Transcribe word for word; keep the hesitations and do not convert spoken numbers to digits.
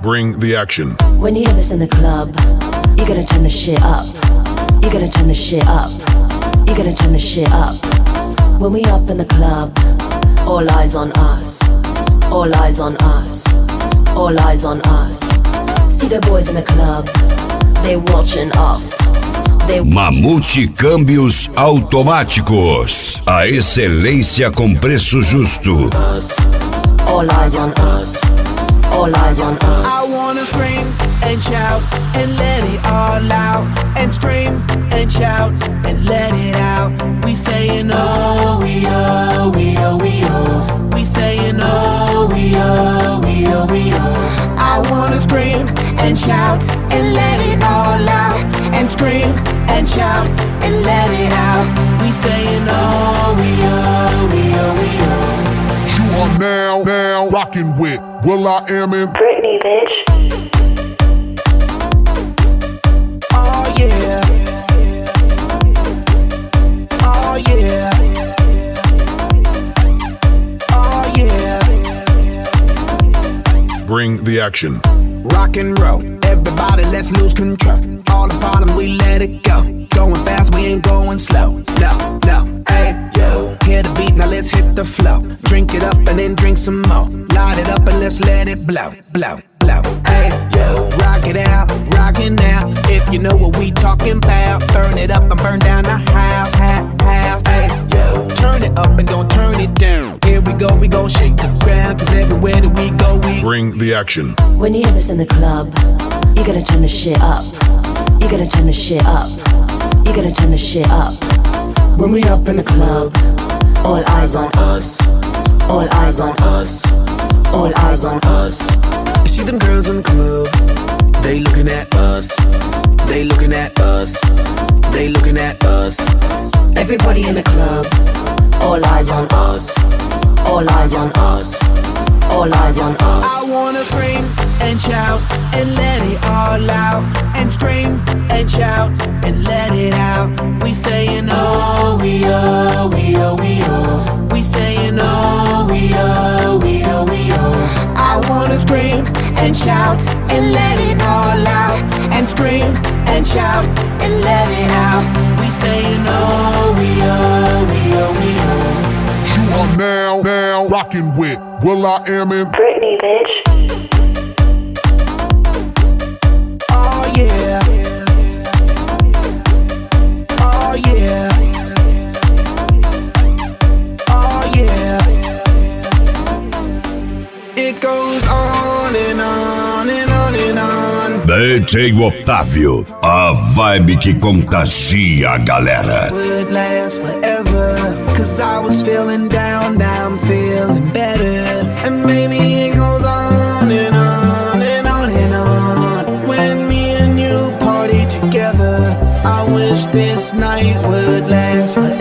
Bring the action. When you hear this in the club, you gotta turn the shit up. You gotta turn the shit up. You gotta turn the shit up. When we up in the club, all eyes on us. All eyes on us. All eyes on us. See the boys in the club, they watching us. They Mamute Câmbios Automáticos. A excelência com preço justo. All eyes on us. All eyes on us. I wanna scream and shout and let it all out. And scream and shout and let it out. We saying oh, we oh, we oh, we oh. We saying oh, we oh, we oh, we oh. I wanna scream and shout and let it all out. And scream and shout and let it out. We saying oh, we oh, we oh, we oh. You are now, now rocking with will.i.am in Britney, bitch. Oh yeah. Oh yeah. Oh yeah. Bring the action. Rock and roll, everybody let's lose control. All the problems we let it go. Going fast, we ain't going slow. No, no, hey, yo. Hear the beat, now let's hit the flow. Drink it up and then drink some more. Light it up and let's let it blow, blow, blow. Hey, yo. Rock it out, rock it now. If you know what we talking about. Burn it up and burn down the house, half, half. Hey, yo. Turn it up and don't turn it down. Here we go, we gon' shake the ground. Cause everywhere that we go, we Bring the action. When you hear this in the club, you gotta turn the shit up. You gotta turn the shit up. You gotta turn the shit up. When we up in the club, all eyes on us. All eyes on us. All eyes on us. You see them girls in the club, they looking at us. They looking at us. They looking at us. Everybody in the club, all eyes on us. All eyes on us. All eyes on us. I wanna scream and shout and let it all out. And scream and shout and let it out. We saying oh, we oh, we oh, we oh. We saying oh, we oh, we oh, we oh. I wanna scream and shout and let it all out. And scream and shout and let it out. We saying oh, we oh, we oh, we oh. You are now, now rocking with will.i.am in Britney, bitch. Oh yeah. Oh yeah. Oh yeah. It goes on and on and on and on. D J Otávio, a vibe que contagia a galera. Would last forever. Cause I was feeling down, now I'm feeling better. And maybe it goes on and on and on and on. When me and you party together, I wish this night would last forever.